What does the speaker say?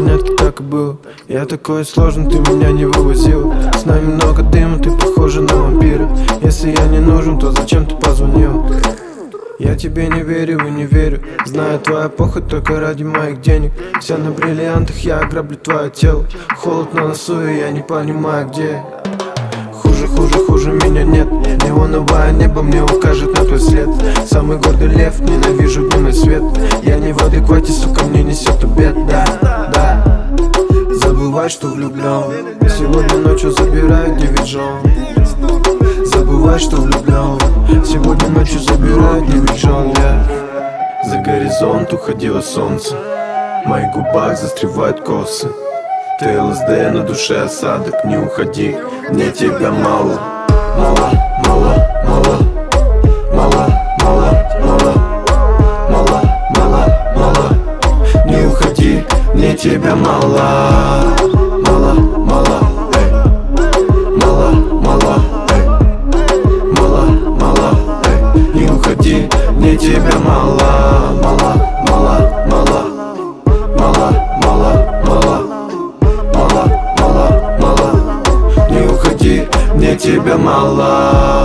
понятки так и было. Я такой сложный, ты меня не вывозил. С нами много дыма, ты похожа на вампира. Если я не нужен, то зачем ты позвонил? Я тебе не верю и не верю. Знаю, твоя похоть только ради моих денег. Вся на бриллиантах, я ограблю твое тело. Холод на носу, и я не понимаю, где. Хуже меня нет. Неоновое небо мне укажет на твой след. Самый гордый лев, ненавижу дневной свет. Я не в адеквате, сука, мне несет обед. Да. Забывай, что влюблен. Сегодня ночью забираю 9 жен. Забывай, что влюблен. Сегодня ночью забираю 9 жен. За горизонт уходило солнце. В моих губах застревают косы. Ты ЛСД, на душе осадок. Не уходи, мне тебя мало. Мало. Не уходи, мне тебя мало. Мало. Не уходи, мне тебя мало. Мало. Не уходи, мне тебя мало.